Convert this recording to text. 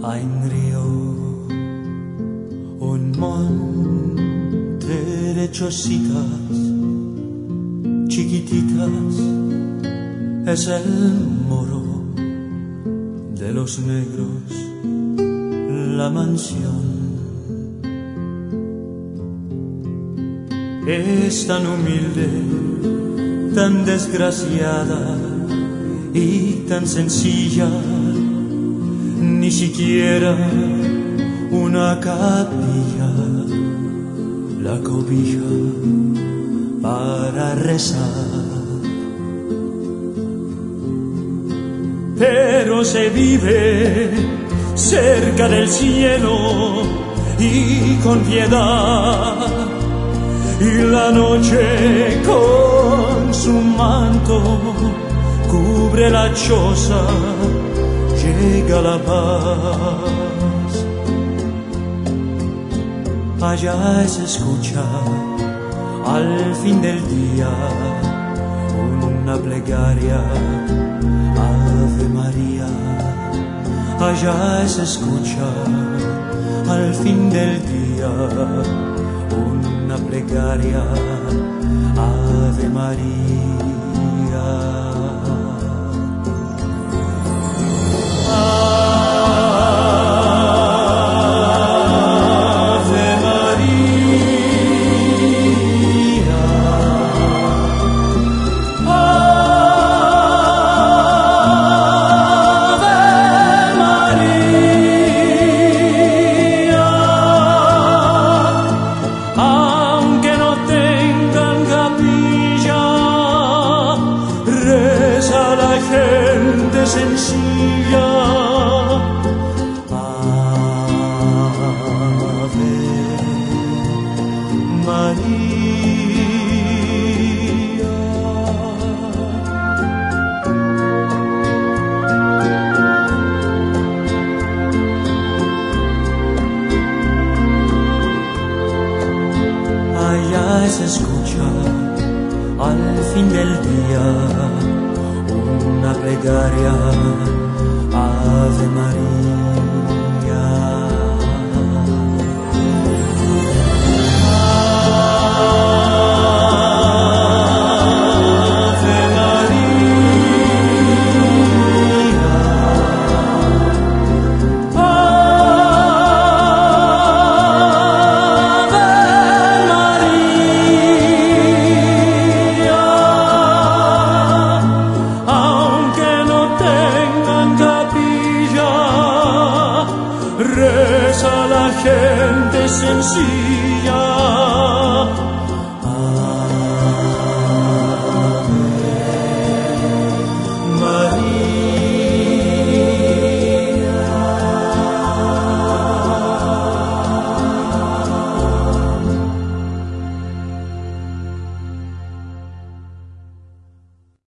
Ein río, un monte de chocitas chiquititas, es el moro de los negros, la mansión. Es tan humilde, tan desgraciada y tan sencilla, ni siquiera una capilla la cobija para rezar. Pero se vive cerca del cielo y con piedad, y la noche con su manto cubre la choza, llega la paz. Allá se escucha al fin del día una plegaria, Ave María. Allá se escucha al fin del día una plegaria, Ave María. Gente sencilla, Ave María. Allá se escucha al fin del día una plegaria, Ave María. Ave María. Ave María. Aunque no tengan capilla, reza la gente sencilla.